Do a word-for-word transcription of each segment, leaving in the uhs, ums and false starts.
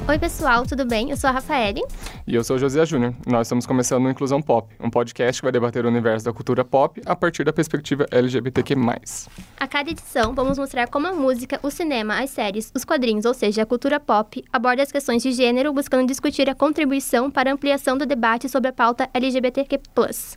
Oi, pessoal, tudo bem? Eu sou a Rafaele. E eu sou o Josiah Júnior. Nós estamos começando o Inclusão Pop, um podcast que vai debater o universo da cultura pop a partir da perspectiva L G B T Q mais. A cada edição, vamos mostrar como a música, o cinema, as séries, os quadrinhos, ou seja, a cultura pop, aborda as questões de gênero, buscando discutir a contribuição para a ampliação do debate sobre a pauta L G B T Q plus.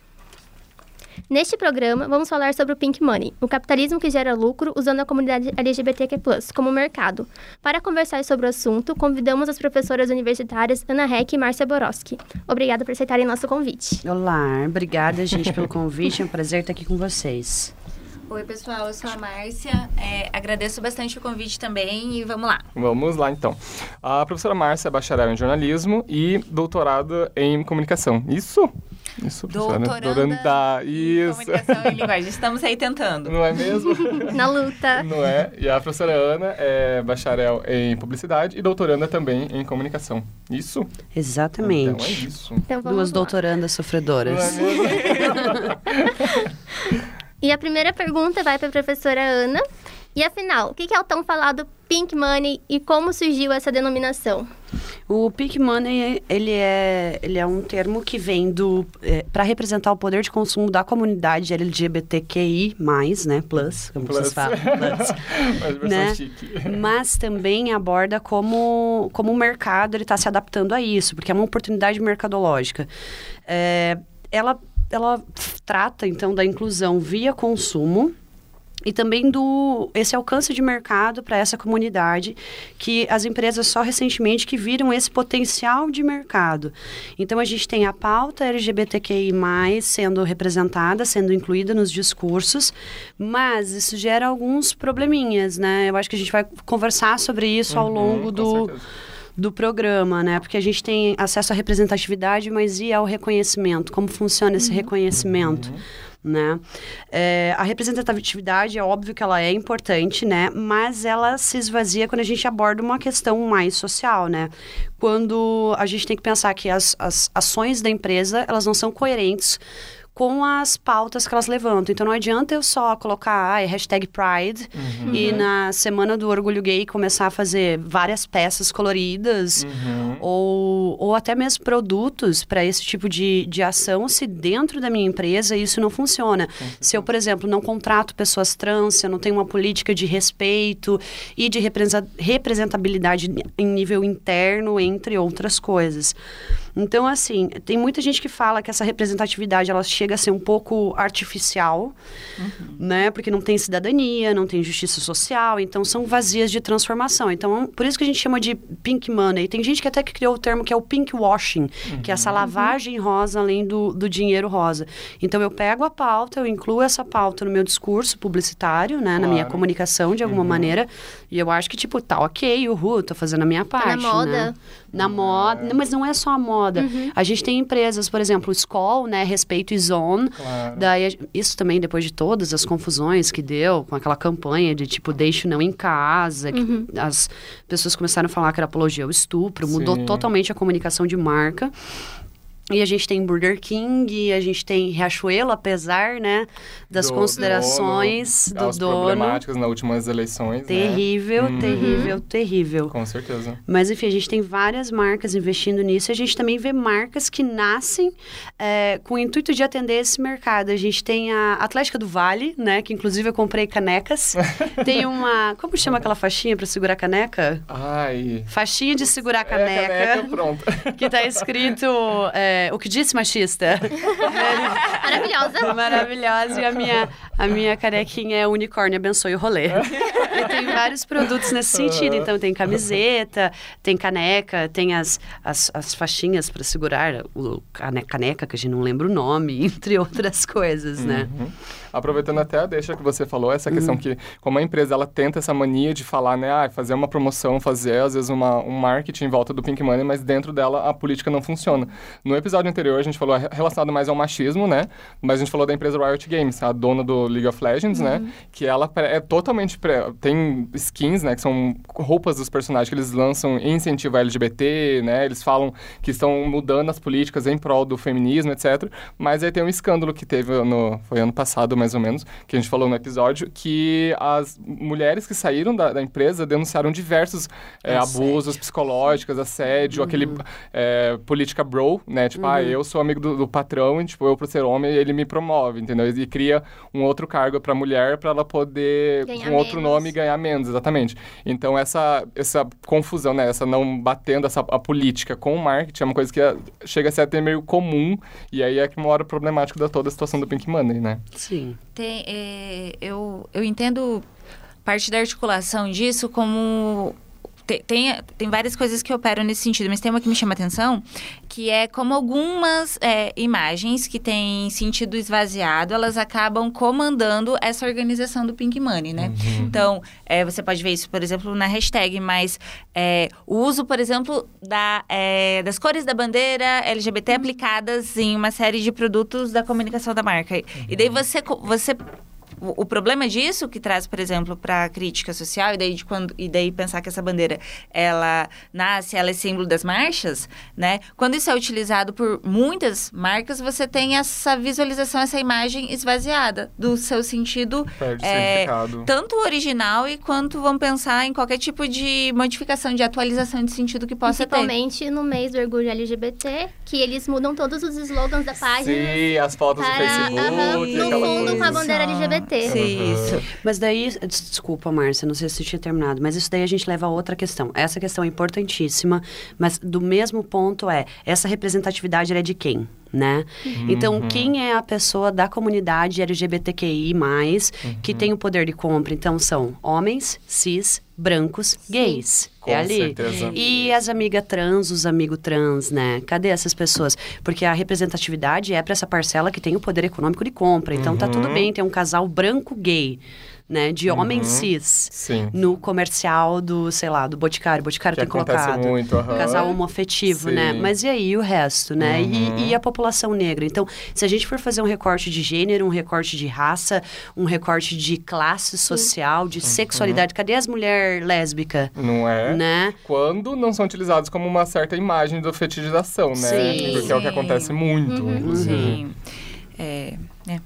Neste programa, vamos falar sobre o Pink Money, o capitalismo que gera lucro usando a comunidade L G B T Q plus, como mercado. Para conversar sobre o assunto, convidamos as professoras universitárias Ana Heck e Márcia Borowski. Obrigada por aceitarem nosso convite. Olá, obrigada, gente, pelo convite. É um prazer estar aqui com vocês. Oi, pessoal, eu sou a Márcia. É, agradeço bastante o convite também e vamos lá. Vamos lá, então. A professora Márcia é bacharel em jornalismo e doutorado em comunicação. Isso? Isso, professora. Doutoranda em Isso. comunicação e linguagem. Estamos aí tentando. Não é mesmo? Na luta. Não é? E a professora Ana é bacharel em publicidade e doutoranda também em comunicação. Isso? Exatamente. Então é isso. Então, vamos Duas lá. doutorandas sofredoras. Não é mesmo? E a primeira pergunta vai para a professora Ana. E afinal, o que é o tão falado Pink Money e como surgiu essa denominação? O Pink Money, ele é, ele é um termo que vem do é, para representar o poder de consumo da comunidade L G B T Q I mais, né? Plus, como Plus. vocês falam. Plus. Mas versão Né? chique. Mas também aborda como, como o mercado está se adaptando a isso, porque é uma oportunidade mercadológica. É, ela, ela trata, então, da inclusão via consumo, e também do esse alcance de mercado para essa comunidade, que as empresas só recentemente que viram esse potencial de mercado. Então, a gente tem a pauta L G B T Q I mais, sendo representada, sendo incluída nos discursos, mas isso gera alguns probleminhas, né? Eu acho que a gente vai conversar sobre isso ao Uhum, longo com do... certeza. do programa, né? Porque a gente tem acesso à representatividade, mas e ao reconhecimento? Como funciona esse reconhecimento? Né? É, a representatividade, é óbvio que ela é importante, né? Mas ela se esvazia quando a gente aborda uma questão mais social, né? Quando a gente tem que pensar que as, as ações da empresa, elas não são coerentes com as pautas que elas levantam. Então, não adianta eu só colocar ah, hashtag Pride Uhum. e na Semana do Orgulho Gay começar a fazer várias peças coloridas Uhum. ou, ou até mesmo produtos para esse tipo de, de ação, se dentro da minha empresa isso não funciona. Se eu, por exemplo, não contrato pessoas trans, se eu não tenho uma política de respeito e de represa- representabilidade em nível interno, entre outras coisas. Então, assim, tem muita gente que fala que essa representatividade, ela chega a ser um pouco artificial, uhum. né? Porque não tem cidadania, não tem justiça social, então são vazias de transformação. Então, por isso que a gente chama de pink money. Tem gente que até que criou o termo que é o pink washing, uhum. que é essa lavagem rosa além do, do dinheiro rosa. Então, eu pego a pauta, eu incluo essa pauta no meu discurso publicitário, né? Claro. Na minha comunicação, de alguma uhum. maneira, e eu acho que, tipo, tá ok, uhul, tô fazendo a minha parte, tá na moda. Né? Na moda, mas não é só a moda. Uhum. A gente tem empresas, por exemplo, o Skol, né, Respeito e Zone. Claro. Daí, isso também depois de todas as confusões que deu com aquela campanha de tipo, deixe não em casa, uhum. que as pessoas começaram a falar que era apologia ao estupro, Sim. mudou totalmente a comunicação de marca. E a gente tem Burger King, a gente tem Riachuelo, apesar, né, das do considerações dono, do as dono. problemáticas nas últimas eleições, Terrível, né? terrível, uhum. terrível. Com certeza. Mas, enfim, a gente tem várias marcas investindo nisso. E a gente também vê marcas que nascem é, com o intuito de atender esse mercado. A gente tem a Atlética do Vale, né, que inclusive eu comprei canecas. Tem uma... Como chama aquela faixinha para segurar a caneca? Ai... Faixinha de segurar a caneca. É, caneca, pronto. Que tá escrito... É, o que disse machista? Maravilhosa. Maravilhosa. E a minha, a minha canequinha é unicórnio, abençoe o rolê. E tem vários produtos nesse sentido. Então, tem camiseta, tem caneca, tem as, as, as faixinhas para segurar o caneca, que a gente não lembra o nome, entre outras coisas, uhum. né? Aproveitando até a deixa que você falou, essa questão uhum. que, como a empresa, ela tenta essa mania de falar, né, ah, fazer uma promoção, fazer, às vezes, uma, um marketing em volta do Pink Money, mas dentro dela a política não funciona. No episódio anterior, a gente falou relacionado mais ao machismo, né? Mas a gente falou da empresa Riot Games, a dona do League of Legends, uhum. né? Que ela é totalmente... Pré, tem tem skins, né, que são roupas dos personagens que eles lançam em incentivo a L G B T, né, eles falam que estão mudando as políticas em prol do feminismo, etcétera. Mas aí tem um escândalo que teve, no, foi ano passado mais ou menos, que a gente falou no episódio, que as mulheres que saíram da, da empresa denunciaram diversos é, abusos psicológicos, assédio, uhum. aquele é, política bro, né, tipo, uhum. ah, eu sou amigo do, do patrão e, tipo, eu por ser homem, ele me promove, entendeu? E cria um outro cargo pra mulher pra ela poder, ganhar com um outro menos. nome, ganhar menos, exatamente. Então, essa, essa confusão, né, essa não batendo essa, a política com o marketing é uma coisa que é, chega a ser até meio comum, e aí é que mora o problemático da toda a situação do Pink Money, né? Sim. Tem, é, eu, eu entendo parte da articulação disso como... Tem, tem, tem várias coisas que operam nesse sentido, mas tem uma que me chama a atenção, que é como algumas é, imagens que têm sentido esvaziado, elas acabam comandando essa organização do Pink Money, né? Uhum. Então, é, você pode ver isso, por exemplo, na hashtag, mas é, o uso, por exemplo, da, é, das cores da bandeira L G B T aplicadas em uma série de produtos da comunicação da marca. Uhum. E daí você... você O problema disso, que traz, por exemplo, para a crítica social, e daí, de quando, e daí pensar que essa bandeira, ela nasce, ela é símbolo das marchas, né? Quando isso é utilizado por muitas marcas, você tem essa visualização, essa imagem esvaziada do seu sentido, Perde é, significado. tanto original e quanto, vamos pensar, em qualquer tipo de modificação, de atualização de sentido que possa Principalmente ter. no mês do orgulho L G B T, que eles mudam todos os slogans da página. Sim, as fotos para, do Facebook. Uh-huh, no fundo, coisa. com a bandeira L G B T. Sim, isso. Mas daí, desculpa, Márcia, não sei se você tinha terminado, mas isso daí a gente leva a outra questão. Essa questão é importantíssima, mas do mesmo ponto é, essa representatividade ela é de quem? Né? Uhum. Então, quem é a pessoa da comunidade L G B T Q I mais, uhum. que tem o poder de compra? Então, são homens, cis, brancos, Sim. gays. Com é ali. certeza. E as amigas trans, os amigos trans, né? Cadê essas pessoas? Porque a representatividade é para essa parcela que tem o poder econômico de compra. Então, uhum. tá tudo bem, tem um casal branco gay, né? De uhum. homem cis. Sim. No comercial do, sei lá, do Boticário. O Boticário que tem colocado. Muito, uhum. Casal homoafetivo, Sim. né? Mas e aí o resto, né? Uhum. E, e a população negra? Então, se a gente for fazer um recorte de gênero, um recorte de raça, um recorte de classe social, de uhum. sexualidade, cadê as mulheres lésbicas? Não é? Né? Quando não são utilizados como uma certa imagem da fetichização, né? Sim. Porque é o que acontece muito, Uhum. inclusive. Sim. É... é.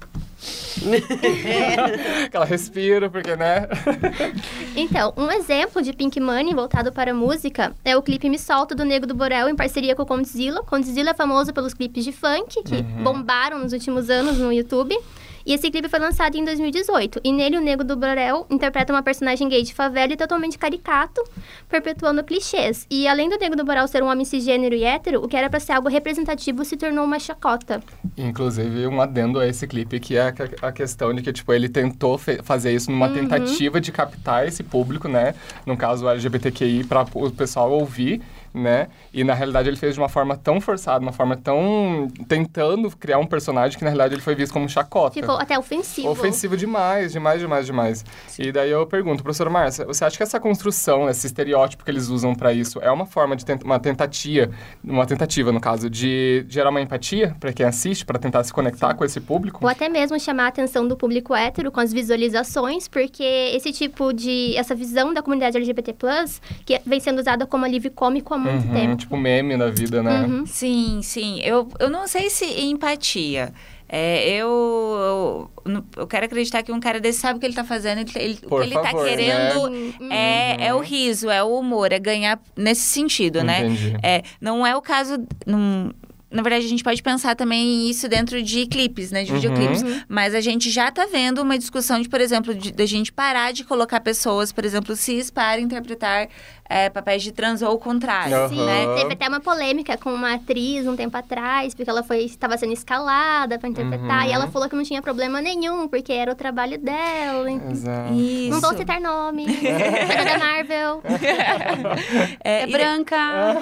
Ela respira, porque, né? Então, um exemplo de Pink Money voltado para a música é o clipe Me Solta, do Nego do Borel, em parceria com o Condzilla. Condzilla é famoso pelos clipes de funk, que uhum. bombaram nos últimos anos no YouTube. E esse clipe foi lançado em dois mil e dezoito. E nele, o Nego do Borel interpreta uma personagem gay de favela e totalmente caricato, perpetuando clichês. E além do Nego do Borel ser um homem cisgênero e hétero, o que era pra ser algo representativo se tornou uma chacota. Inclusive, um adendo a esse clipe, que é a questão de que, tipo, ele tentou fe- fazer isso numa uhum. tentativa de captar esse público, né? No caso, o L G B T Q I, para o pessoal ouvir, né? E, na realidade, ele fez de uma forma tão forçada, uma forma tão... tentando criar um personagem que, na realidade, ele foi visto como chacota. Ficou até ofensivo. Ofensivo demais, demais, demais, demais. Sim. E daí eu pergunto, professora Márcia, você acha que essa construção, esse estereótipo que eles usam para isso, é uma forma de tent- uma tentativa, uma tentativa, no caso, de gerar uma empatia para quem assiste, para tentar se conectar Sim. com esse público? Ou até mesmo chamar a atenção do público hétero com as visualizações, porque esse tipo de... essa visão da comunidade L G B T plus, que vem sendo usada como alívio cômico há muito uhum, tempo. Tipo meme da vida, né? Uhum. Sim, sim. Eu, eu não sei se empatia. É, eu, eu, eu quero acreditar que um cara desse sabe o que ele tá fazendo. Ele, ele, o que ele favor, tá querendo né? é, uhum. é o riso, é o humor, é ganhar nesse sentido, Entendi. né? É, não é o caso... Não, na verdade, a gente pode pensar também isso dentro de clipes, né? De uhum. videoclipes. Mas a gente já tá vendo uma discussão de, por exemplo, de, de a gente parar de colocar pessoas, por exemplo, cis para interpretar é, papéis de trans ou o contrário, uhum. né? Teve até uma polêmica com uma atriz um tempo atrás, porque ela foi estava sendo escalada para interpretar, uhum. e ela falou que não tinha problema nenhum, porque era o trabalho dela. Exato. Isso. Não vou citar nome. Era da Marvel. É, é branca.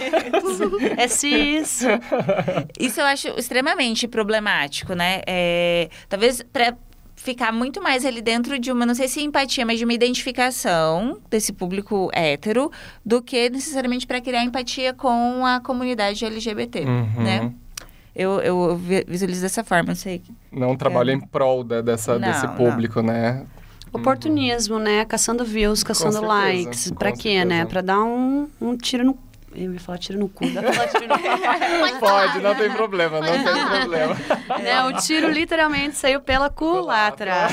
É cis. Isso eu acho extremamente problemático, né? É, talvez para ficar muito mais ali dentro de uma, não sei se empatia, mas de uma identificação desse público hétero, do que necessariamente para criar empatia com a comunidade L G B T, uhum. né? Eu, eu visualizo dessa forma, não sei. Não trabalha é. em prol de, dessa, não, desse público, não. né? Oportunismo, né? Caçando views, caçando certeza, likes. Pra com quê, certeza. né? Pra dar um, um tiro no... Eu ia falar tiro no cu. Dá pra falar tiro no cu. Pode, não tem problema, não tem problema. É, o tiro literalmente saiu pela culatra.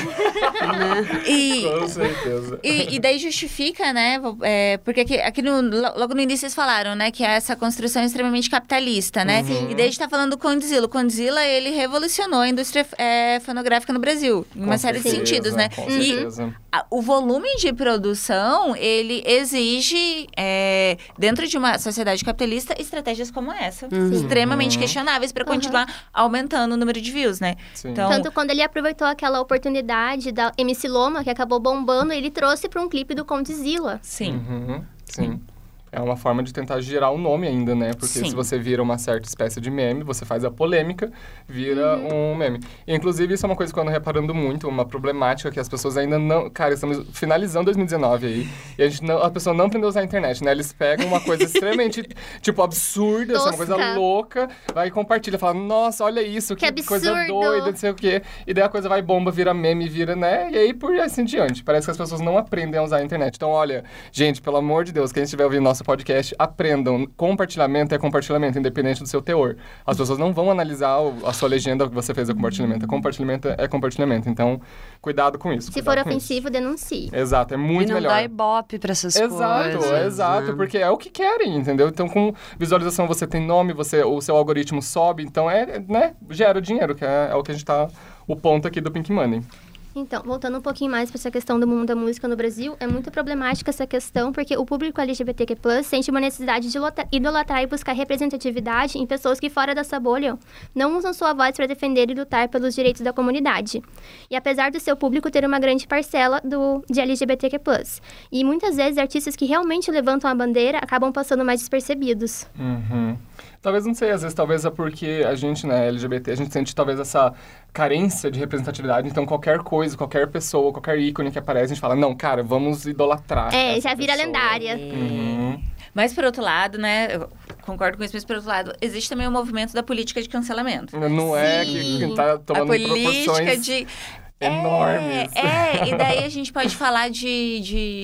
Né? E, Com certeza. e, e daí justifica, né? É, porque aqui, aqui no, logo no início vocês falaram, né? Que é essa construção extremamente capitalista, né? Uhum. E daí a gente tá falando do Condzilla. O Condzilla, ele revolucionou a indústria é, fonográfica no Brasil. Em uma Com série certeza, de sentidos, né? Com E certeza. a- o volume de produção, ele exige, é, dentro de uma sociedade capitalista, estratégias como essa. Extremamente Uhum. questionáveis para Uhum. continuar aumentando o número de views, né? Sim. Então, Tanto quando ele aproveitou aquela oportunidade da M C Loma, que acabou bombando, ele trouxe para um clipe do Condzilla. sim. Uhum, sim. É uma forma de tentar girar o nome ainda, né? Porque Sim. se você vira uma certa espécie de meme, você faz a polêmica, vira um meme. E, inclusive, isso é uma coisa que eu ando reparando muito, uma problemática que as pessoas ainda não... Cara, estamos finalizando dois mil e dezenove aí, e a, gente não, a pessoa não aprendeu a usar a internet, né? Eles pegam uma coisa extremamente, tipo, absurda, assim, uma coisa Tosca. louca, vai e compartilha, fala, nossa, olha isso, que, Que coisa absurdo. doida, não sei o quê. E daí a coisa vai bomba, vira meme, vira, né? E aí, por assim diante. Parece que as pessoas não aprendem a usar a internet. Então, olha, gente, pelo amor de Deus, quem estiver ouvindo nosso podcast, aprendam. Compartilhamento é compartilhamento, independente do seu teor. As pessoas não vão analisar o- a sua legenda que você fez a compartilhamento. Compartilhamento é compartilhamento. Então, cuidado com isso. Se cuidado for com ofensivo, denuncie. isso. Exato, é muito e não melhor. dá ibope pra essas Exato, coisas. exato, né? porque é o que querem, entendeu? Então, com visualização você tem nome, você, o seu algoritmo sobe, então é, né, gera dinheiro, que é, é o que a gente tá, o ponto aqui do Pink Money. Então, voltando um pouquinho mais para essa questão do mundo da música no Brasil, é muito problemática essa questão, porque o público L G B T Q plus, sente uma necessidade de lota- idolatrar e buscar representatividade em pessoas que, fora dessa bolha, não usam sua voz para defender e lutar pelos direitos da comunidade. E apesar do seu público ter uma grande parcela do, de L G B T Q plus. E muitas vezes artistas que realmente levantam a bandeira acabam passando mais despercebidos. Uhum. Talvez, não sei, às vezes talvez é porque a gente, né, L G B T, a gente sente talvez essa carência de representatividade, então qualquer coisa, qualquer pessoa, qualquer ícone que aparece, a gente fala, não, cara, vamos idolatrar É, essa já vira pessoa. lendária. Uhum. Mas, por outro lado, né, eu concordo com isso, mas, por outro lado, existe também o movimento da política de cancelamento. Não é que, Sim. que tá A tomando política proporções de... enormes. É, é, e daí a gente pode falar de,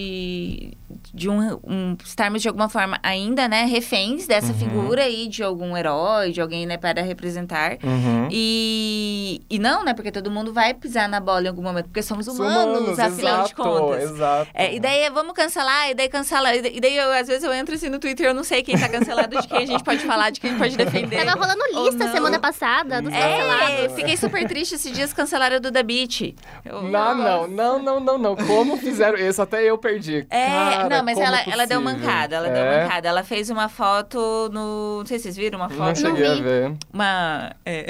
de, de um, um- estarmos de alguma forma ainda, né, reféns dessa Uhum. figura aí, de algum herói, de alguém, né, para representar. Uhum. E, e não, né, porque todo mundo vai pisar na bola em algum momento, porque somos Os humanos, afinal de exato, contas. Exato. É, e daí vamos cancelar, e daí cancela. E daí, eu, às vezes, eu entro assim no Twitter, eu não sei quem tá cancelado, de quem a gente pode falar, de quem pode defender. Tava rolando ou lista não. semana passada dos Não. cancelados. É, fiquei super triste esses dias, cancelaram o Duda Beat. Eu- Não, não, não, não, não, não. Como fizeram isso? Até eu perdi. É, Cara, não, mas como ela, ela deu possível? mancada, ela É? deu mancada. Ela fez uma foto no... Não sei se vocês viram uma Não foto. cheguei a vi. ver. Uma... É.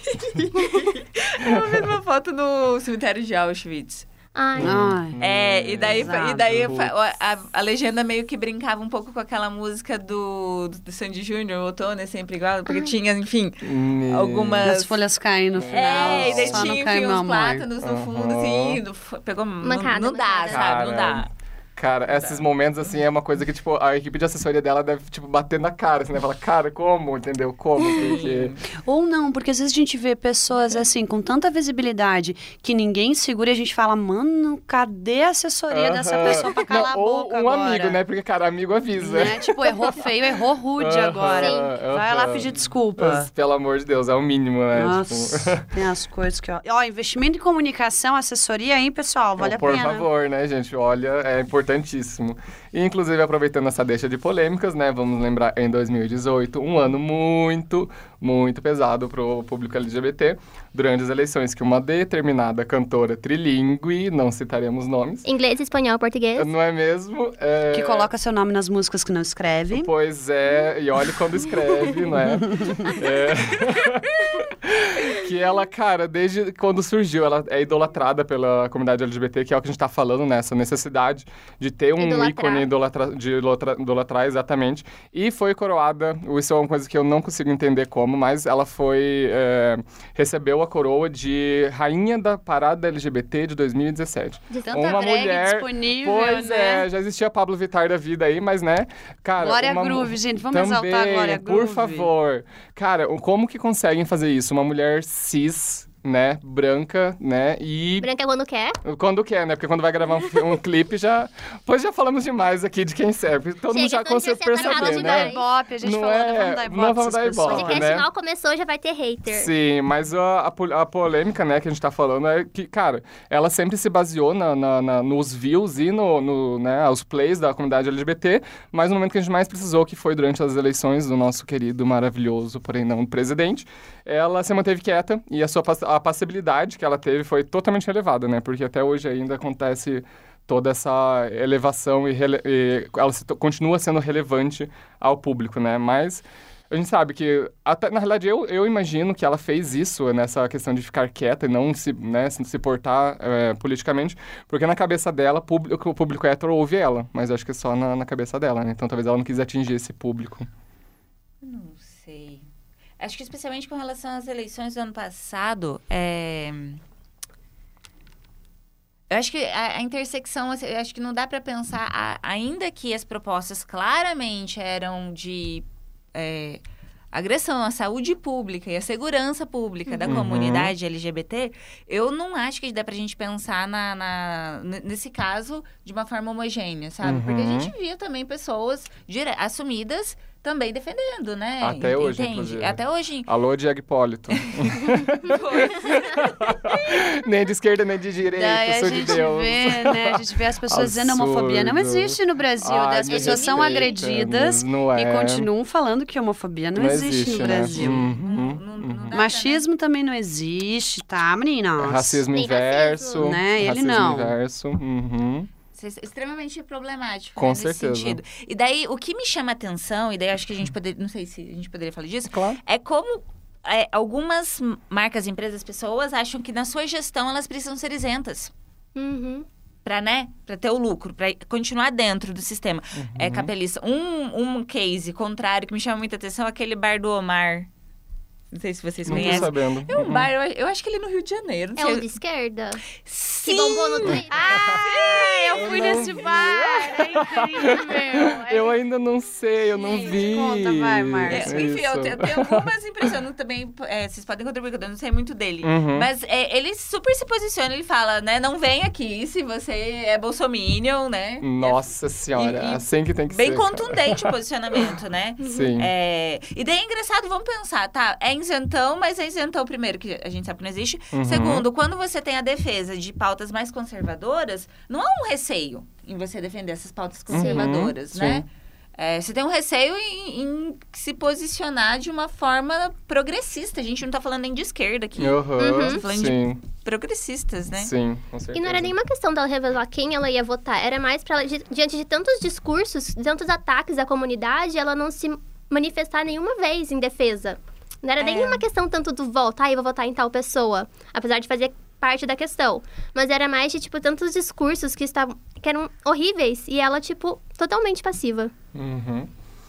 Ela fez uma foto no cemitério de Auschwitz. Ai, Ai. É, e daí, Exato. e daí Putz. a, a- a legenda meio que brincava um pouco com aquela música do, do Sandy Júnior, Outono é sempre igual, porque tinha, enfim, Me- algumas... As folhas caem no final. É, e daí só tinha, não cai enfim, meu uns amor. plátanos no fundo, assim, Aham. do- pegou... Mancada, não, não dá, mancada. sabe? Não dá. Cara, esses momentos, assim, é uma coisa que, tipo, a equipe de assessoria dela deve, tipo, bater na cara, assim, né? Fala, cara, como? Entendeu? Como? Porque... Ou não, porque às vezes a gente vê pessoas assim, com tanta visibilidade que ninguém segura e a gente fala, mano, cadê a assessoria dessa Aham. pessoa pra calar Não, a ou boca um agora? amigo, né? Porque, cara, amigo avisa. Né? Tipo, errou feio, errou rude Aham, agora. Sim. Vai lá aham. pedir desculpa. Mas, pelo amor de Deus, é o mínimo, né? Nossa, Tipo... tem as coisas que... Ó, ó, investimento em comunicação, assessoria aí, pessoal, vale a Por pena. favor, né, gente? Olha, é importantíssimo. E, inclusive, aproveitando essa deixa de polêmicas, né? Vamos lembrar, em dois mil e dezoito, um ano muito, muito pesado pro público L G B T, durante as eleições, que uma determinada cantora trilingue, não citaremos nomes, inglês, espanhol, português. não é mesmo? É... Que coloca seu nome nas músicas que não escreve. Pois é, e olhe quando escreve, não é? É... que ela, cara, desde quando surgiu, ela é idolatrada pela comunidade L G B T, que é o que a gente tá falando, né? Essa necessidade de ter um Idolatrar. ícone idolatra... de idolatra... idolatrar, exatamente. E foi coroada, isso é uma coisa que eu não consigo entender como, mas ela foi... é, recebeu a coroa de Rainha da Parada L G B T de dois mil e dezessete. De tanta Uma drag mulher... disponível, Pois né? é, já existia a Pablo Vittar da vida aí, mas, né, cara... Glória uma... Groove, gente, vamos Também, exaltar a Glória Groove. por favor. Cara, o- como que conseguem fazer isso? Uma mulher cis, né, branca, né, e... Branca é quando quer. Quando quer, né, porque quando vai gravar um, fi- um clipe já... Pois já falamos demais aqui de quem serve, todo Chega, mundo já quando conseguiu já separa perceber, de né? dois. Ibope, a gente Não falou, é- não vamos dar ibope não vamos essas dar pessoas. O ibope. podcast né? mal começou, já vai ter hater. Sim, mas a, a, pol- a polêmica, né, que a gente tá falando é que, cara, ela sempre se baseou na, na- na- nos views e no, no, né, os plays da comunidade L G B T, mas no momento que a gente mais precisou, que foi durante as eleições do nosso querido, maravilhoso, porém não presidente, ela se manteve quieta e a sua pass- a passibilidade que ela teve foi totalmente elevada, né, porque até hoje ainda acontece toda essa elevação e, rele- e ela se to- continua sendo relevante ao público, né, mas... A gente sabe que, até, na realidade, eu, eu imagino que ela fez isso nessa questão de ficar quieta e não se, né, se, se portar é, politicamente, porque na cabeça dela, público, o público hétero ouve ela, mas eu acho que é só na, na cabeça dela, né? Então talvez ela não quis atingir esse público. Não sei. Acho que especialmente com relação às eleições do ano passado, é... eu acho que a, a intersecção, assim, eu acho que não dá para pensar, a, ainda que as propostas claramente eram de é, agressão à saúde pública e à segurança pública da Uhum. comunidade L G B T, eu não acho que dá pra gente pensar na, na- n- nesse caso de uma forma homogênea, sabe? Porque a Uhum. gente via também pessoas dire- assumidas também defendendo, né? Até Ent- hoje, entende? inclusive. Até hoje. Alô, Diego Hipólito. Nem de esquerda, nem de direita, Daí a sou de gente Deus. vê, né? A gente vê as pessoas dizendo homofobia não Absurdo. existe no Brasil. Ai, daí as me pessoas são respeita, agredidas não é. e continuam falando que homofobia não, Não existe, no né? Brasil. Uhum, Não- não- não uhum. dá Machismo também não existe, tá, meninas? Racismo Tem inverso. racismo. Né? Ele racismo não. inverso. Uhum. Isso é extremamente problemático, Com né, nesse certeza. sentido. E daí, o que me chama atenção, e daí acho que a gente poderia, não sei se a gente poderia falar disso, Claro. é como é, algumas marcas, empresas, pessoas acham que na sua gestão elas precisam ser isentas. Uhum. Pra, né, pra ter o lucro, pra continuar dentro do sistema é, capitalista. Um, um case contrário que me chama muita atenção é aquele bar do Omar. Não sei se vocês Não tô conhecem. sabendo. É um Uhum. bar, eu, eu acho que ele é no Rio de Janeiro. Não É sei. o de esquerda. Sim! Que bombou no Twitter. Ah, eu fui Eu nesse não vi. bar! É incrível! É Eu ainda não sei, eu não Gente, vi. conta, vai, Márcia. É, enfim, eu Isso. tenho, tenho algumas impressões eu também. É, vocês podem contribuir, que eu não sei muito dele. Uhum. Mas é, ele super se posiciona, ele fala, né? Não vem aqui se você é bolsominion, né? Nossa senhora, E- e assim que tem que Bem ser. cara. contundente o posicionamento, né? Sim. É, e daí é engraçado, vamos pensar, tá? É isentão, mas é isentão, primeiro, que a gente sabe que não existe. Uhum. Segundo, quando você tem a defesa de pautas mais conservadoras, não há um receio em você defender essas pautas conservadoras, Uhum, né? sim. É, você tem um receio em, em se posicionar de uma forma progressista. A gente não tá falando nem de esquerda aqui. Uhum, Tô falando de sim, progressistas, né? sim, com certeza. E não era nenhuma questão dela revelar quem ela ia votar. Era mais pra ela, di- diante de tantos discursos, tantos ataques à comunidade, ela não se manifestar nenhuma vez em defesa. Não era É. nenhuma questão tanto do voto, ah, eu vou votar em tal pessoa. Apesar de fazer parte da questão. Mas era mais de, tipo, tantos discursos que estavam que eram horríveis. E ela, tipo, totalmente passiva. Uhum.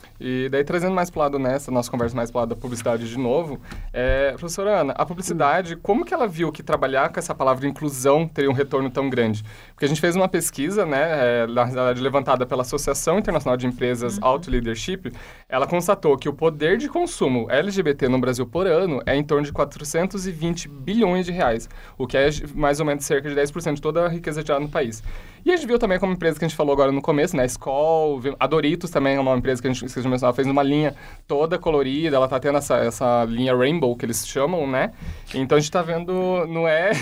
E daí, trazendo mais pro lado nessa, nossa conversa mais pro lado da publicidade de novo, é, professora Ana, a publicidade, como que ela viu que trabalhar com essa palavra inclusão teria um retorno tão grande? Porque a gente fez uma pesquisa, né, é, na verdade levantada pela Associação Internacional de Empresas Auto Leadership, ela constatou que o poder de consumo L G B T no Brasil por ano é em torno de quatrocentos e vinte bilhões de reais, o que é mais ou menos cerca de dez por cento de toda a riqueza gerada no país. E a gente viu também como empresa que a gente falou agora no começo, né, a Skol, viu- a Doritos também é uma empresa que a gente, que a gente mencionava, fez uma linha toda colorida, ela tá tendo essa, essa linha Rainbow, que eles chamam, né? Então a gente tá vendo, não é...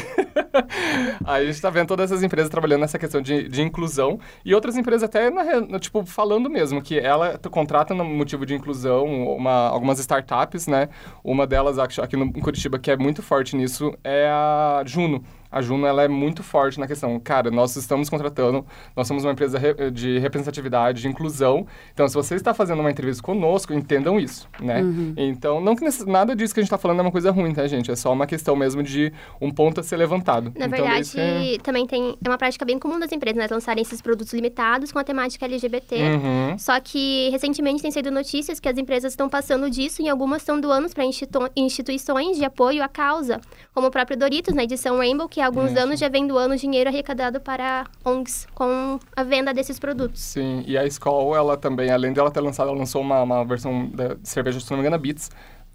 Aí a gente tá vendo todas essas empresas trabalhando nessa questão de, de inclusão e outras empresas até, na, re- no, tipo, falando mesmo, que ela t- contrata no motivo de inclusão uma, algumas startups, né? Uma delas acho, aqui no, em Curitiba, que é muito forte nisso, é a Juno. A Juno, ela é muito forte na questão. Cara, nós estamos contratando, nós somos uma empresa re- de representatividade, de inclusão. Então, se você está fazendo uma entrevista conosco, entendam isso, né? Então, não que nesse- nada disso que a gente está falando é uma coisa ruim, tá, gente? É só uma questão mesmo de um ponto a ser levantado. Na então, verdade, isso é... também tem... É uma prática bem comum das empresas, né? Lançarem esses produtos limitados com a temática L G B T. Uhum. Só que, recentemente, tem saído notícias que as empresas estão passando disso e algumas estão doando para institu- instituições de apoio à causa, como o próprio Doritos, na edição Rainbow, que há alguns Isso. anos já vem doando dinheiro arrecadado para O N Gs com a venda desses produtos. Sim, e a Skol, ela também, além de ela ter lançado, ela lançou uma, uma versão da- de cerveja, se não me engano, a Beats,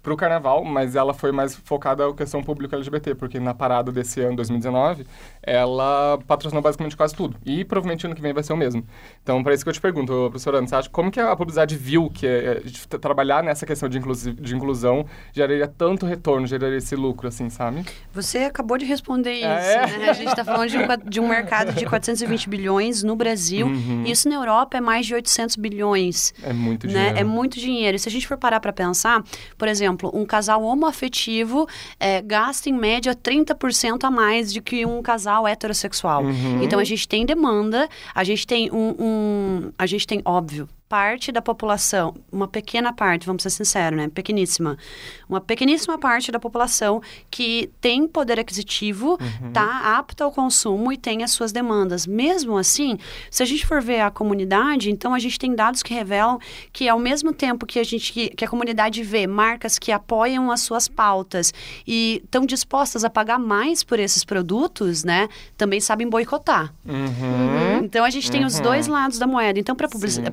pro carnaval, mas ela foi mais focada na questão pública L G B T, porque na parada desse ano, dois mil e dezenove, ela patrocinou basicamente quase tudo. E provavelmente ano que vem vai ser o mesmo. Então, para isso que eu te pergunto, professora Ana, você acha como que a publicidade viu que é, de trabalhar nessa questão de, inclusi- de inclusão geraria tanto retorno, geraria esse lucro, assim, sabe? Você acabou de responder isso, é? né? A gente está falando de um, de um mercado de quatrocentos e vinte bilhões no Brasil, Uhum. e isso na Europa é mais de oitocentos bilhões. É muito Né? dinheiro. É muito dinheiro. E se a gente for parar para pensar, por exemplo, um casal homoafetivo é, gasta em média trinta por cento a mais do que um casal heterossexual. Uhum. Então a gente tem demanda, a gente tem um, um a gente tem, óbvio, parte da população, uma pequena parte, vamos ser sinceros, né? Pequeníssima. Uma pequeníssima parte da população que tem poder aquisitivo, tá apta ao consumo e tem as suas demandas. Mesmo assim, se a gente for ver a comunidade, então a gente tem dados que revelam que ao mesmo tempo que a gente que, que a comunidade vê marcas que apoiam as suas pautas e estão dispostas a pagar mais por esses produtos, né? Também sabem boicotar. Uhum. Então a gente tem os Uhum. dois lados da moeda. Então para Sim.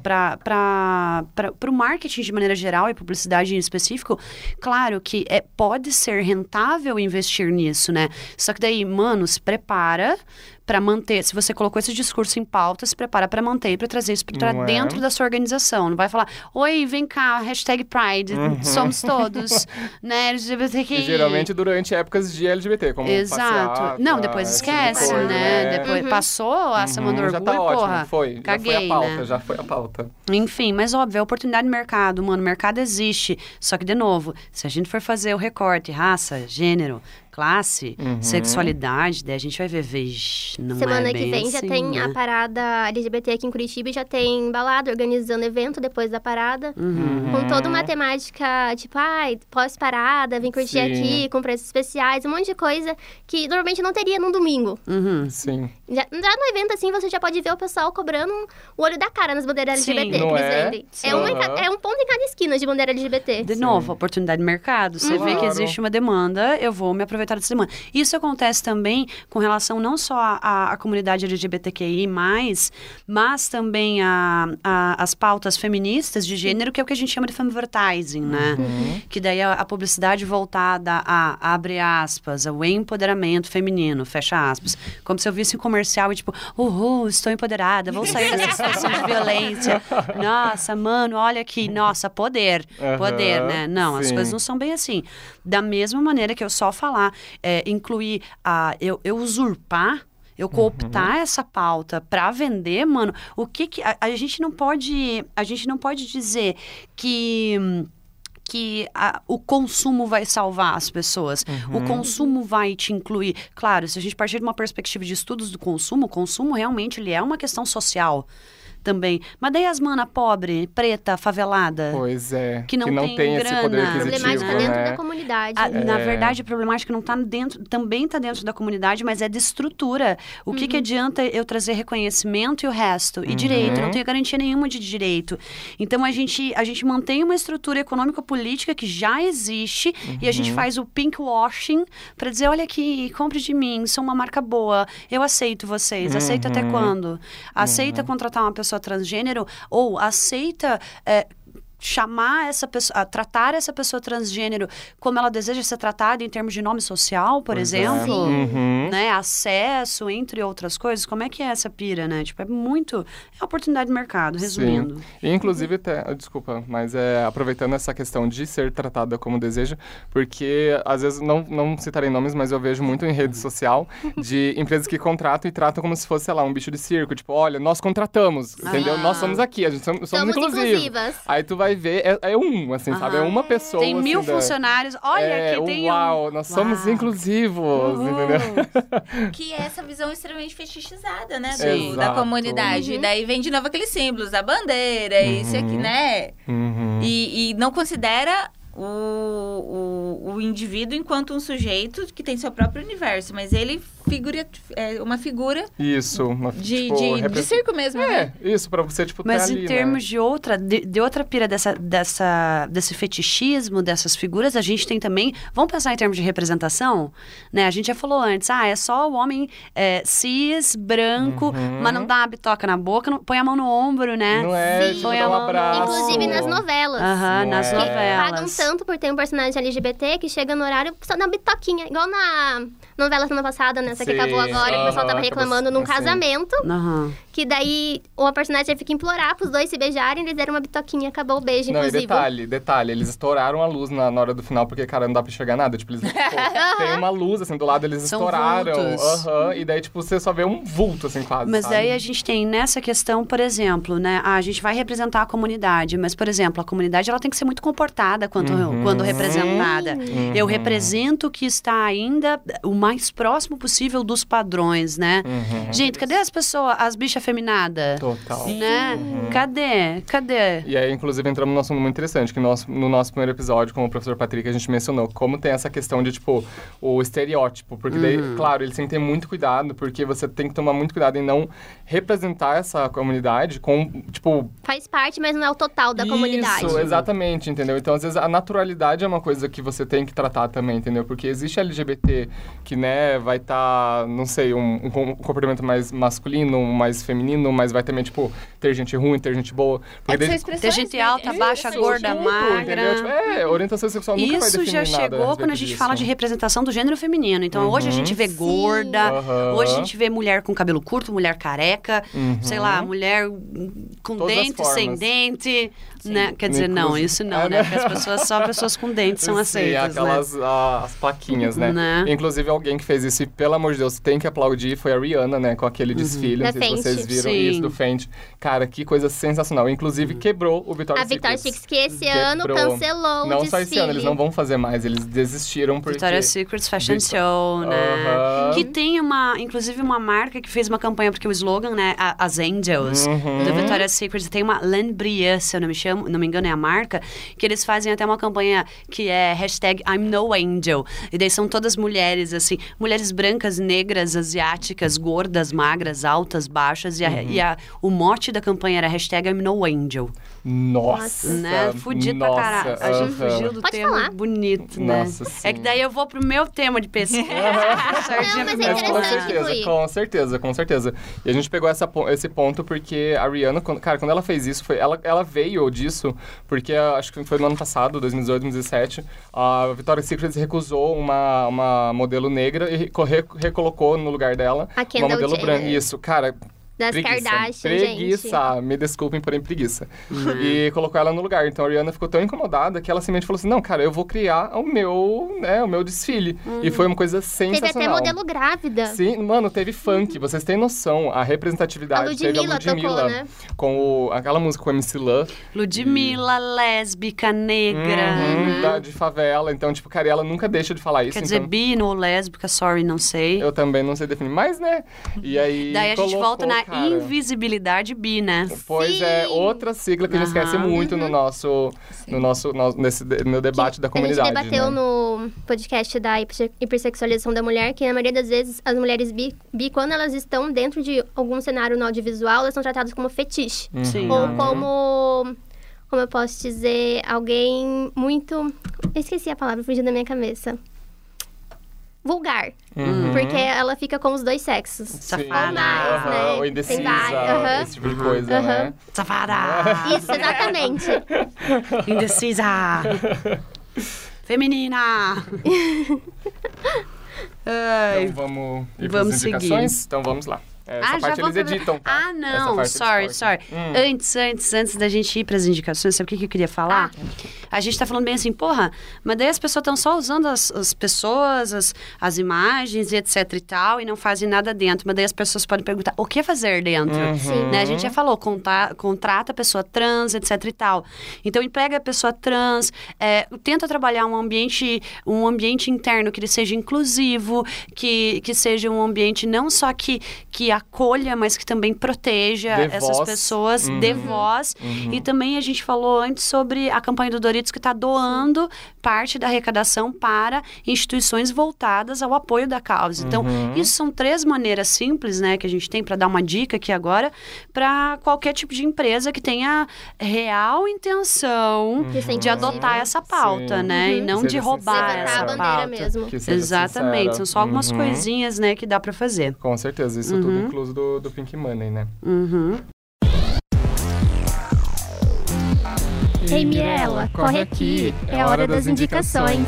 para o marketing de maneira geral e publicidade em específico, claro que é, pode ser rentável investir nisso, né? Só que daí, mano, se prepara para manter, se você colocou esse discurso em pauta, se prepara para manter e para trazer isso para Não é? dentro da sua organização. Não vai falar, oi, vem cá, hashtag Pride, somos todos, né, L G B T Q I. E geralmente durante épocas de L G B T, como Exato. passeata, Não, depois esse tipo de esquece, coisa, né? Depois passou a semana do Uhum, já orgulho, tá ótimo, porra. foi. Caguei, já foi a pauta, né? já foi a pauta. Enfim, mas óbvio, é oportunidade de mercado, mano. O mercado existe. Só que, de novo, se a gente for fazer o recorte, raça, gênero, classe, Uhum. sexualidade, daí a gente vai ver, veja, não Semana é que bem vem já assim, tem né? a parada L G B T aqui em Curitiba e já tem balada organizando evento depois da parada. Uhum. Com toda uma temática, tipo, ai, pós-parada, vem curtir Sim. aqui, com preços especiais, um monte de coisa que normalmente não teria num domingo. Uhum. Sim. Já, já no evento, assim, você já pode ver o pessoal cobrando o olho da cara nas bandeiras Sim. L G B T Não que eles é? vendem. Sim. É, uma em ca- Aham. é um ponto em cada esquina de bandeira L G B T. De Sim. novo, oportunidade de mercado. Você vê que Claro. existe uma demanda, eu vou me aproveitar dessa demanda. Isso acontece também com relação não só à, à comunidade L G B T Q I mais, mas também a, a- as pautas feministas de gênero, que é o que a gente chama de femvertising, né? Que daí a, a publicidade voltada a, abre aspas, ao empoderamento feminino, fecha aspas. Como se eu visse um comercial e tipo, uhul, estou empoderada, vou sair dessa situação de violência. Nossa, mano, olha aqui, nossa, poder, Aham, poder, né? Não, as sim. coisas não são bem assim. Da mesma maneira que eu só falar, é, incluir, a, eu, eu usurpar, eu cooptar essa pauta para vender, mano, o que que... A, a gente não pode, a gente não pode dizer que... que a- o consumo vai salvar as pessoas. O consumo vai te incluir. Claro, se a gente partir de uma perspectiva de estudos do consumo, o consumo realmente ele é uma questão social também. Mas daí as mana pobre, preta, favelada... Pois é. Que não tem esse grana. poder A aquisitivo, problemática dentro né? da comunidade. A- Na É. verdade, a problemática não está dentro, também está dentro da comunidade, mas é de estrutura. O que, que adianta eu trazer reconhecimento e o resto? E direito, eu não tenho garantia nenhuma de direito. Então, a gente, a gente mantém uma estrutura econômico-política que já existe e a gente faz o pink washing para dizer, olha aqui, compre de mim, sou uma marca boa, eu aceito vocês, aceito até quando? Aceita contratar uma pessoa transgênero ou aceita... é, chamar essa pessoa, a tratar essa pessoa transgênero como ela deseja ser tratada em termos de nome social, por Pois é. exemplo, Uhum. né, acesso, entre outras coisas, como é que é essa pira, né? Tipo, é muito, é oportunidade de mercado, resumindo. Sim. E, inclusive, até, ah, desculpa, mas é, aproveitando essa questão de ser tratada como deseja, porque às vezes, não, não citarei nomes, mas eu vejo muito em rede social de empresas que contratam e tratam como se fosse, sei lá, um bicho de circo. Tipo, olha, nós contratamos, entendeu? Ah. Nós somos aqui, a gente somos, somos, Somos inclusivos. inclusivas. Aí tu vai ver, é, é um, assim, sabe? É Aham. uma pessoa, Tem mil assim, da- funcionários, olha é, aqui, tem uau, um... nós somos Uau. inclusivos, Uhul. entendeu? Que é essa visão extremamente fetichizada, né? Sim. do- da Exato. comunidade. E daí vem de novo aqueles símbolos, da bandeira, isso aqui, né? Uhum. E, e não considera o, o, o indivíduo enquanto um sujeito que tem seu próprio universo, mas ele figura, é, uma figura Isso. Uma, de, tipo, de, repre- de circo mesmo, É, né? isso, pra você, tipo, Mas ter em ali, termos né? de outra, de, de outra pira dessa, dessa, desse fetichismo, dessas figuras, a gente tem também, vamos pensar em termos de representação, né? A gente já falou antes, ah, é só o homem é, cis, branco, Uhum. mas não dá uma bitoca na boca, não, põe a mão no ombro, né? Não é, Sim. tipo, Põe dar a um mão no- abraço. Inclusive nas novelas. Aham, Não nas é. novelas. Pagam tanto por ter um personagem L G B T que chega no horário só dá uma bitoquinha. Igual na novela semana passada, né? Essa que Sim, acabou agora, que o pessoal tava aham, reclamando acabou- num sim. casamento. Aham. Que daí uma personagem teve que implorar pros dois se beijarem, eles deram uma bitoquinha, acabou o beijo, Não, e inclusive. detalhe, detalhe, eles estouraram a luz na, na hora do final, porque, cara, não dá pra enxergar nada. Tipo, eles, tipo, tem uma luz, assim, do lado, eles São estouraram. vultos. Aham, e daí, tipo, você só vê um vulto, assim, quase, Mas sabe? daí a gente tem nessa questão, por exemplo, né? Ah, a gente vai representar a comunidade, mas, por exemplo, a comunidade ela tem que ser muito comportada quando, Uhum. quando representada. Uhum. Eu represento o que está ainda o mais próximo possível dos padrões, né? Uhum. Gente, cadê as pessoas, as bichas feminadas? Total. Né? Cadê? Cadê? E aí, inclusive, entramos num assunto muito interessante, que nós, no nosso primeiro episódio, com o professor Patrick, a gente mencionou como tem essa questão de, tipo, o estereótipo. Porque daí, claro, eles têm que ter muito cuidado, porque você tem que tomar muito cuidado em não representar essa comunidade com, tipo... Faz parte, mas não é o total da comunidade. Isso, exatamente, entendeu? Então, às vezes, a naturalidade é uma coisa que você tem que tratar também, entendeu? Porque existe L G B T que, né, vai estar, não sei, um, um com- um comportamento mais masculino, mais feminino, mas vai também, tipo, ter gente ruim, ter gente boa. Porque É que daí- são expressões, Tem gente né? alta, É baixa, isso, gorda, tudo, magra. entendeu? Tipo, é, orientação sexual nunca vai Isso definir já nada chegou respeito quando a gente disso. fala de representação do gênero feminino. Então, hoje a gente vê Sim. gorda, Aham. hoje a gente vê mulher com cabelo curto, mulher careca, Uhum. sei lá, mulher com Todas as dente, sem formas. dente, né? Quer dizer, não, Inclusive- isso não, Ah, né? né? Porque as pessoas, só pessoas com dentes são Sim, aceitas, aquelas né? ah, as plaquinhas, né? Né? Inclusive, alguém que fez isso, e pelo amor de Deus, tem que aplaudir, foi a Rihanna, né? Com aquele desfile, não Da sei se vocês Fenty. viram Sim. isso, do Fenty. Cara, que coisa sensacional. Inclusive, quebrou o Victoria's A Victoria's Secret. Secret, que esse ano Quebrou. cancelou o Não desfile. só esse ano, eles não vão fazer mais, eles desistiram porque... Victoria's Secret Fashion Victor- Show, né? Aham. Que tem uma, inclusive uma marca que fez uma campanha, porque o slogan, né, a- as Angels, Uhum. do Victoria's Secret, tem uma Lambria, se eu não me chamo, não me engano é a marca, que eles fazem até uma campanha que é hashtag I'm no angel. E daí são todas mulheres, assim, mulheres brancas, negras, asiáticas, gordas, magras, altas, baixas, e, a, Uhum. e a, o mote da campanha era hashtag I'm no angel. Nossa, Né? Fudido pra nossa, caralho. A gente aham. fugiu do Pode tema falar. bonito, né? Nossa, sim. É que daí eu vou pro meu tema de pesquisa. Sardinha Não, mas pro é meu Mas com interessante lado. certeza, incluir. com certeza, com certeza. E a gente pegou essa, po- esse ponto porque a Rihanna, quando- cara, quando ela fez isso, foi, ela, ela veio disso porque ah, acho que foi no ano passado, dois mil e dezoito, dois mil e dezessete, a Victoria's Secret recusou uma, uma modelo negra e reco- re- recolocou no lugar dela A uma Kendall modelo Jenner. branca. Isso, cara... Das Preguiça. Kardashian, Preguiça. Me desculpem, porém preguiça. E colocou ela no lugar. Então a Rihanna ficou tão incomodada que ela simplesmente falou assim: não, cara, eu vou criar o meu, né, o meu desfile. E foi uma coisa Teve sensacional. até modelo grávida. Sim, mano, teve funk. Vocês têm noção, a representatividade. A Ludmilla teve a Ludmilla tocou, né? com o, aquela música com o M C Lan. Ludmilla, lésbica, negra. Uhum, da- de favela. Então, tipo, cara, ela nunca deixa de falar isso. Quer dizer, então, bi ou lésbica, sorry, não sei. eu também não sei definir. Mas, né? E aí. Daí a gente colocou, volta na cara, invisibilidade bi, né? Pois é, Sim. outra sigla que a gente esquece Aham. muito no nosso, no nosso, no, nesse, de- no debate da comunidade. A gente debateu né? no podcast da hiper- hipersexualização da mulher que, na maioria das vezes, as mulheres bi, bi, quando elas estão dentro de algum cenário no audiovisual, elas são tratadas como fetiche. Uhum. Sim. Ou Uhum. como... Como eu posso dizer? Alguém muito... Eu esqueci a palavra, fugiu da minha cabeça. Vulgar. Uhum. Porque ela fica com os dois sexos. Sim, Safada. aham, né? ou indecisa, Tem várias, aham. esse tipo de coisa, Aham. né? Safada! Isso, exatamente. Indecisa! Feminina! Ai. Então vamos ir Vamos para as indicações? Então vamos lá. Essa Ah, já parte vamos eles pra- editam, tá? Ah, Essa não, parte sorry, eles sorry. cortam. Hum. Antes, antes, antes da gente ir para as indicações, sabe o que, que eu queria falar? A gente tá falando bem assim, porra, mas daí as pessoas estão só usando as, as pessoas, as, as imagens e etc e tal, e não fazem nada dentro. Mas daí as pessoas podem perguntar, o que fazer dentro? Uhum. Sim. Né? A gente já falou, conta, contrata a pessoa trans, etc e tal. Então, emprega a pessoa trans, é, tenta trabalhar um ambiente, um ambiente interno que ele seja inclusivo, que, que seja um ambiente não só que, que acolha, mas que também proteja Dê essas voz. pessoas, Uhum. dê voz. Uhum. E também a gente falou antes sobre a campanha do Doritos, que está doando parte da arrecadação para instituições voltadas ao apoio da causa. Então, Uhum. isso são três maneiras simples, né, que a gente tem para dar uma dica aqui agora, para qualquer tipo de empresa que tenha real intenção Que seja de adotar essa pauta, Sim. né, e Uhum. não Seja de roubar sincera. Levantar essa a bandeira pauta. mesmo. Que seja Exatamente, sincera. são só algumas Uhum. coisinhas, né, que dá para fazer. Com certeza, isso tudo incluso do, do Pink Money, né? Uhum. Ei, Mirella, corre aqui. É hora das indicações.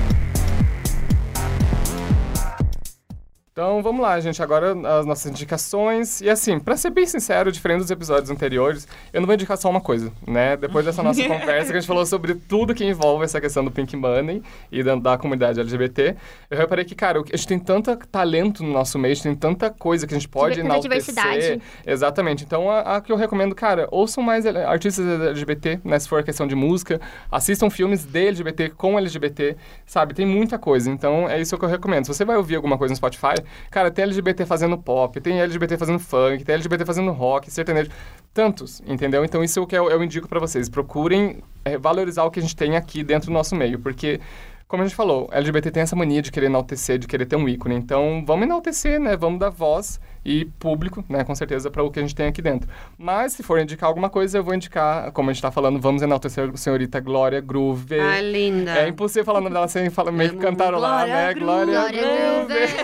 Então, vamos lá, gente. Agora as nossas indicações. E assim, pra ser bem sincero, diferente dos episódios anteriores, eu não vou indicar só uma coisa, né? Depois dessa nossa conversa que a gente falou sobre tudo que envolve essa questão do Pink Money e da, da comunidade L G B T, eu reparei que, cara, a gente tem tanto talento no nosso meio, a gente tem tanta coisa que a gente pode Tanta enaltecer. diversidade. Exatamente. Então, a, a que eu recomendo, cara, ouçam mais L- artistas L G B T, né? Se for questão de música, assistam filmes de L G B T com L G B T, sabe? Tem muita coisa. Então, é isso que eu recomendo. Se você vai ouvir alguma coisa no Spotify, cara, tem L G B T fazendo pop, tem L G B T fazendo funk, tem L G B T fazendo rock, sertanejo, tantos, entendeu? Então isso é o que eu, eu indico pra vocês. Procurem é, valorizar o que a gente tem aqui dentro do nosso meio, porque, como a gente falou, L G B T tem essa mania de querer enaltecer, de querer ter um ícone. Então, vamos enaltecer, né? Vamos dar voz e público, né? Com certeza, para o que a gente tem aqui dentro. Mas, se for indicar alguma coisa, eu vou indicar, como a gente tá falando, vamos enaltecer a senhorita Glória Groove. Ai, linda. É impossível falar o nome dela sem falar, meio que cantarolar, Glória né? Groove. Glória Groove.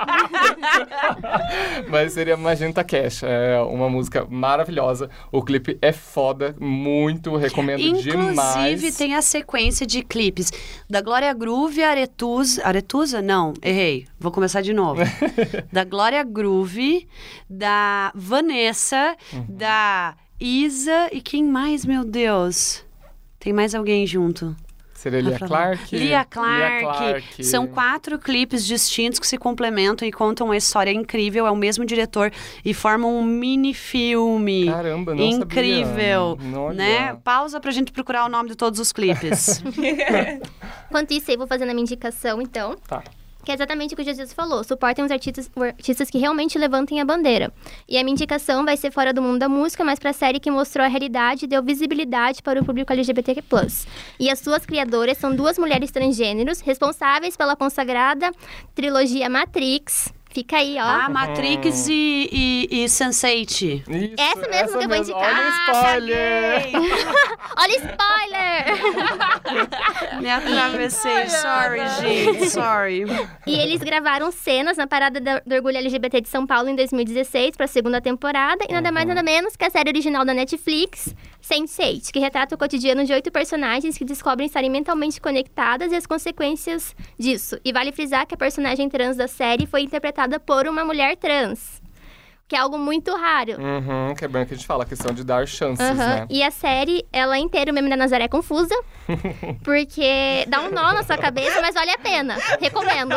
Mas seria Magenta Cash. É uma música maravilhosa. O clipe é foda, muito recomendo Inclusive, demais. tem a sequência de clipes da Glória Groove, Aretusa... Aretusa? Não, errei. Vou começar de novo. Da Glória Groove, da Vanessa, Uhum. da Isa e quem mais, meu Deus? Tem mais alguém junto? Seria Lia Pra falar. Clark. Lia Clark. Lia Clark. São quatro clipes distintos que se complementam e contam uma história incrível. É o mesmo diretor e formam um mini filme. Caramba, não incrível, sabia. Olha. né? Pausa pra gente procurar o nome de todos os clipes. Enquanto isso, eu vou fazendo a minha indicação, então. Tá. Que é exatamente o que o Jesus falou. Suportem os artistas, artistas que realmente levantem a bandeira. E a minha indicação vai ser fora do mundo da música, mas pra série que mostrou a realidade e deu visibilidade para o público L G B T Q plus. E as suas criadoras são duas mulheres transgêneros, responsáveis pela consagrada trilogia Matrix. Fica aí, ó. Ah, Matrix e, e, e sense eight. Isso, Essa mesmo que eu vou indicar. Olha o spoiler! Olha spoiler! Me atravessei, sorry, gente, sorry. E eles gravaram cenas na Parada da- do Orgulho L G B T de São Paulo em dois mil e dezesseis para a segunda temporada. E nada mais nada menos que a série original da Netflix, sense eight, que retrata o cotidiano de oito personagens que descobrem estarem mentalmente conectadas e as consequências disso. E vale frisar que a personagem trans da série foi interpretada por uma mulher trans, que é algo muito raro. Uhum, que é bem o que a gente fala, a questão de dar chances, Aham. né? E a série, ela é inteira o meme da Nazaré confusa, porque dá um nó na sua cabeça, mas vale a pena. Recomendo.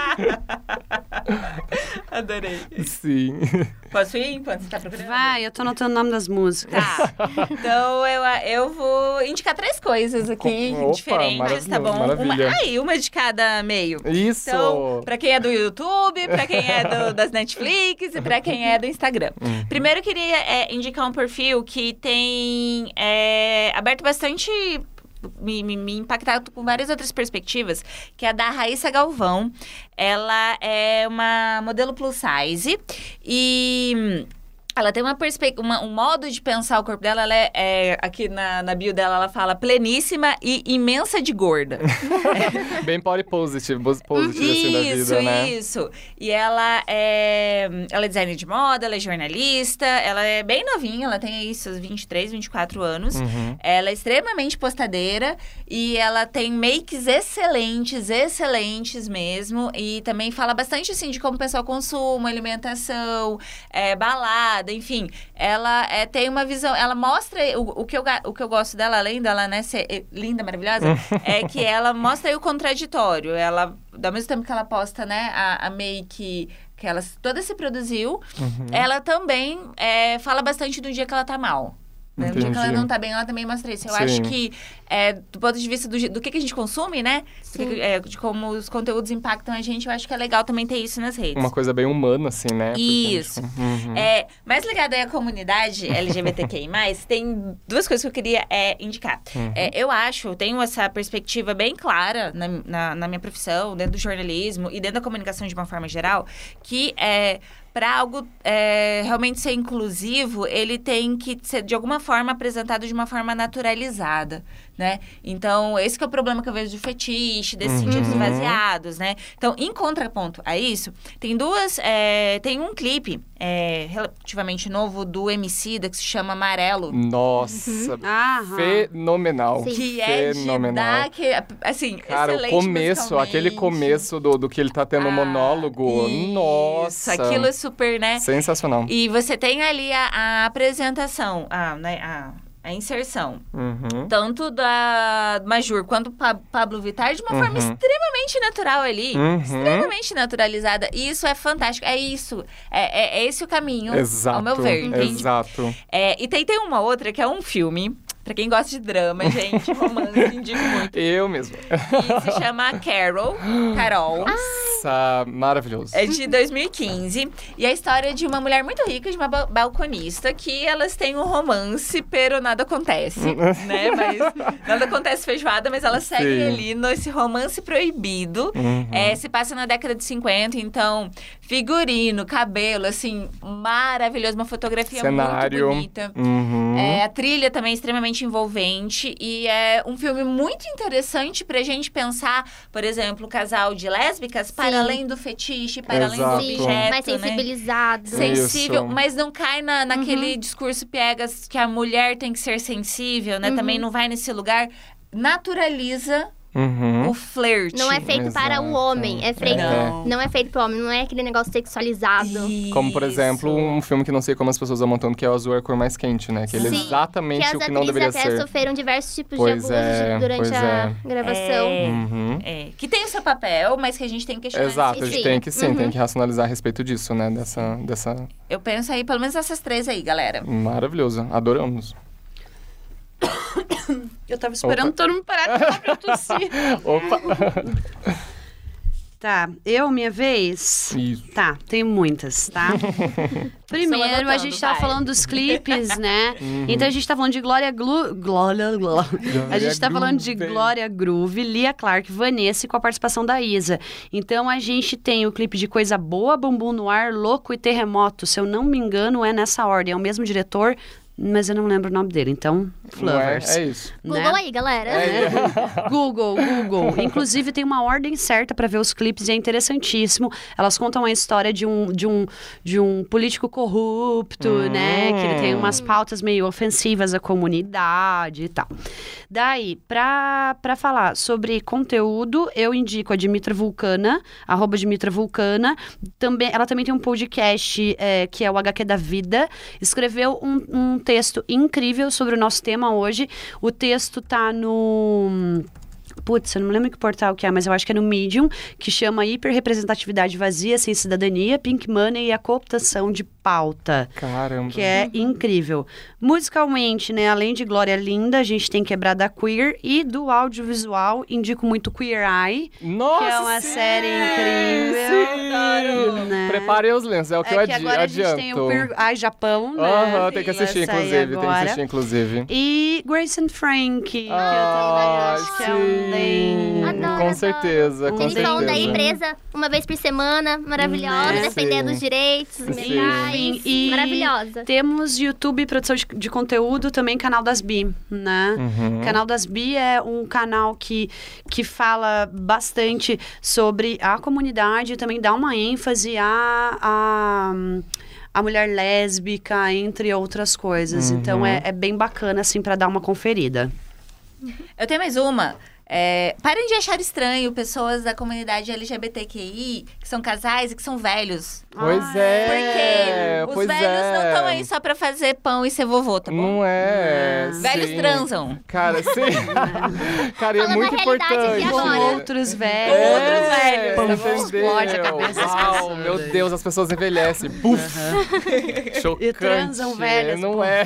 Adorei. Sim. Posso ir enquanto você tá procurando? Vai, eu tô anotando o nome das músicas. Tá. Então eu, eu vou indicar três coisas aqui Opa, diferentes, tá bom? maravilha, Uma, maravilha. aí, uma de cada meio. Isso! Então, pra quem é do YouTube, pra quem é do, das Netflix e pra quem é do Instagram. Uhum. Primeiro, eu queria é, indicar um perfil que tem é, aberto bastante... Me, me, me impactado com várias outras perspectivas, que é a da Raíssa Galvão. Ela é uma modelo plus size e... Ela tem uma perspe... uma, um modo de pensar o corpo dela, ela é, é aqui na, na bio dela, ela fala pleníssima e imensa de gorda. Bem body positive, body positive assim da Isso, vida, né? isso. E ela é, ela é designer de moda, ela é jornalista, ela é bem novinha, ela tem aí seus vinte e três, vinte e quatro anos. Uhum. Ela é extremamente postadeira e ela tem makes excelentes, excelentes mesmo. E também fala bastante, assim, de como pensar o consumo, alimentação, é, balada, enfim. Ela é, tem uma visão, ela mostra, o, o, que eu, ga- o que eu gosto dela, além dela, né, ser eh, linda, maravilhosa, é que ela mostra aí o contraditório. Ela, ao mesmo tempo que ela posta, né, a, a make que ela toda se produziu, ela também é, fala bastante do dia que ela tá mal. Né? No dia que ela não tá bem, ela também mostra isso. Eu Sim. acho que, é, do ponto de vista do, do que, que a gente consome, né? Sim. De, é, de como os conteúdos impactam a gente, eu acho que é legal também ter isso nas redes. Uma coisa bem humana, assim, né? Porque, Isso. tipo, uhum. É, mais ligado aí à comunidade L G B T Q I mais, tem duas coisas que eu queria é, indicar. Uhum. É, eu acho, eu tenho essa perspectiva bem clara na, na, na minha profissão, dentro do jornalismo e dentro da comunicação de uma forma geral, que é... Para algo é, realmente ser inclusivo, ele tem que ser, de alguma forma, apresentado de uma forma naturalizada, né? Então, esse que é o problema que eu vejo do fetiche, desses Uhum. sentidos esvaziados, né? Então, em contraponto a isso, tem duas... É, tem um clipe é, relativamente novo do Emicida, que se chama Amarelo. Nossa, Aham. fenomenal. Sim. Que é de Fenomenal. dar... Que, assim, Cara, o excelente começo, musicalmente. aquele começo do, do que ele tá tendo Ah, monólogo, isso, nossa. aquilo é super, né? Sensacional. E você tem ali a, a apresentação, a, né, a, a inserção, Uhum. tanto da Majur quanto do Pa- Pablo Vittar, de uma forma Uhum. extremamente natural ali. Uhum. Extremamente naturalizada. E isso é fantástico. É isso. É, é, é esse o caminho, Exato. ao meu ver, entende? Exato. É, e tem, tem uma outra que é um filme, pra quem gosta de drama, gente, romance, indico muito. Eu mesmo. Que se chama Carol. Carol. Nossa, maravilhoso. É de dois mil e quinze. E é a história de uma mulher muito rica, de uma ba- balconista, que elas têm um romance, pero nada acontece, né? Mas nada acontece feijoada, mas elas seguem Sim. ali nesse romance proibido. Uhum. É, se passa na década de cinquenta, então, figurino, cabelo, assim, maravilhoso. Uma fotografia Cenário. muito bonita. Uhum. É, a trilha também é extremamente envolvente e é um filme muito interessante pra gente pensar, por exemplo, o casal de lésbicas para Sim. além do fetiche, para além do Exato. Sim, objeto, mais né? sensibilizado. Sensível, Isso. mas não cai na, naquele discurso piegas que a mulher tem que ser sensível, né? Também não vai nesse lugar. Naturaliza Uhum. o flerte. Não é feito para o Exato. homem, é feito... Não. Não é feito para o homem, não é aquele negócio sexualizado. Como, por exemplo, Isso. um filme que não sei como as pessoas vão montando, que é o Azul é a Cor Mais Quente, né? Que ele é Sim, exatamente que o as que não deveria atrizes até ser. sofreram diversos tipos Pois de abusos é, durante pois a é. gravação. É, Uhum. é, que tem o seu papel, mas que a gente tem que questionar. Exato, a Sim. gente tem que sim, Uhum. tem que racionalizar a respeito disso, né? Dessa, dessa... Eu penso aí, pelo menos essas três aí, galera. Maravilhoso, adoramos. Eu tava esperando todo mundo parar de falar pra eu tossir. Opa! Tá, eu, minha vez? Isso. Tá, tenho muitas, tá? Primeiro, a anotando, gente tava vai. falando dos clipes, né? Então a gente tá falando de Glória Glu... Glória... Glória... A gente tá falando de Groove. Glória Groove, Lia Clark, Vanessa, com a participação da Isa. Então a gente tem o clipe de Coisa Boa, Bumbum no Ar, Louco e Terremoto. Se eu não me engano, é nessa ordem. É o mesmo diretor, mas eu não lembro o nome dele. Então, Não é, Flowers. é isso. né? Google aí, galera. É, Google, Google. Inclusive, tem uma ordem certa para ver os clipes e é interessantíssimo. Elas contam a história de um, de um, de um político corrupto, Hum. né? Que ele tem umas pautas meio ofensivas à comunidade e tal. Daí, pra, pra falar sobre conteúdo, eu indico a Dimitra Vulcana, arroba Dimitra Vulcana. Também, ela também tem um podcast é, que é o H Q da Vida. Escreveu um, um texto incrível sobre o nosso tema hoje. O texto tá no... Putz, eu não me lembro que portal que é, mas eu acho que é no Medium, que chama Hiperrepresentatividade Vazia Sem Cidadania, Pink Money e a Cooptação de Pauta. Caramba. Que é incrível. Musicalmente, né, além de Glória Linda, a gente tem Quebrada Queer e do audiovisual, indico muito Queer Eye, Nossa, que é uma sim, série incrível. sim. Né? Preparem os lenços, é o que eu É que adi agora adianto. a gente tem o Queer Eye Japão, né? Aham, tem que assistir, Vai sair inclusive. Tem que agora. assistir, inclusive. E Grace and Frank, que eu Ah, também acho que é sim. um bem... Adoro, Com adoro. certeza, com Um Eles falam da certeza. empresa uma vez por semana, maravilhosa, Né? defendendo Sim. os direitos Sim. legais, Enfim, e maravilhosa. Temos YouTube, produção de, de conteúdo, também canal das Bi, né? Uhum. Canal das Bi é um canal que, que fala bastante sobre a comunidade e também dá uma ênfase à, à, à mulher lésbica, entre outras coisas. Uhum. Então é, é bem bacana, assim, para dar uma conferida. Eu tenho mais uma. É, parem de achar estranho pessoas da comunidade L G B T Q I que são casais e que são velhos. Pois Ah, é, Porque os pois velhos é. não estão aí só pra fazer pão e ser vovô, tá bom? Não é. Velhos sim. transam. Cara, sim. Cara, é Falando muito a realidade de importante. agora. Com outros velhos. É. Outros velhos. Não entendeu. Explode a cabeça das Uau, pessoas. meu Deus, as pessoas envelhecem. Puf. Chocante. E transam velhas, Não pô. é.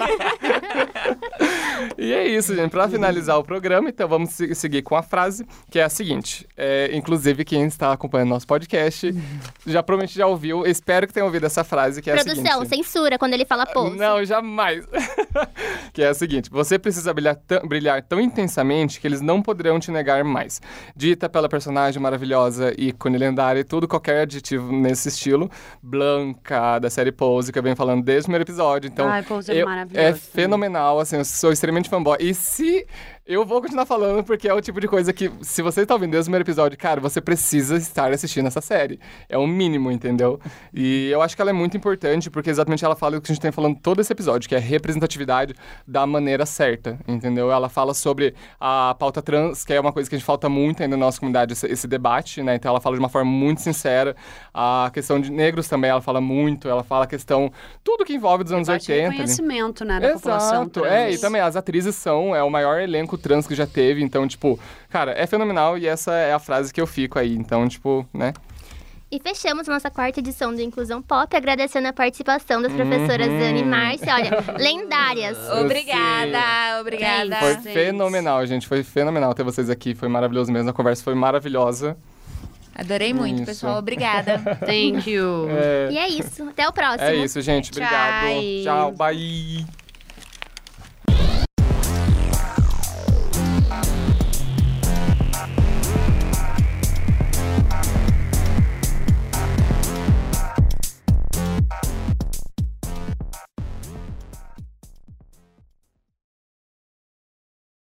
E é isso, gente. Pra finalizar o programa, então vamos se- seguir com a frase, que é a seguinte. É, inclusive, quem está acompanhando nosso podcast, já provavelmente já ouviu, espero que tenha ouvido essa frase, que é a Produção, seguinte. censura quando ele fala pose. Não, jamais. Que é a seguinte: você precisa brilhar, tão- brilhar tão intensamente que eles não poderão te negar mais. Dita pela personagem maravilhosa, ícone lendária e tudo, qualquer adjetivo nesse estilo. Blanca, da série Pose, que eu venho falando desde o primeiro episódio. Então, Ai, Pose é eu- maravilhoso é também. fenomenal, assim, eu sou extremamente fanboy. E se... Eu vou continuar falando porque é o tipo de coisa que, se você tá ouvindo desde o primeiro episódio, cara, você precisa estar assistindo essa série. É o mínimo, entendeu? E eu acho que ela é muito importante porque exatamente ela fala o que a gente tem falando todo esse episódio, que é representatividade da maneira certa, entendeu? Ela fala sobre a pauta trans, que é uma coisa que a gente falta muito ainda na nossa comunidade, esse, esse debate, né? Então ela fala de uma forma muito sincera. A questão de negros também, ela fala muito. Ela fala a questão... Tudo que envolve dos anos Debate de oitenta. ali. conhecimento, né, da população Exato, trans. é, e também as atrizes são, é o maior elenco trans que já teve, então, tipo, cara, é fenomenal e essa é a frase que eu fico aí, então, tipo, né? E fechamos nossa quarta edição do Inclusão Pop, agradecendo a participação das professoras Uhum. Anne e Márcia, olha, lendárias. Obrigada, obrigada. Foi Gente. fenomenal, gente, foi fenomenal ter vocês aqui, foi maravilhoso mesmo, a conversa foi maravilhosa. Adorei muito, Isso. pessoal. Obrigada. Thank you. É, E é isso, até o próximo. é isso, gente, obrigado. Tchau. Tchau, bye.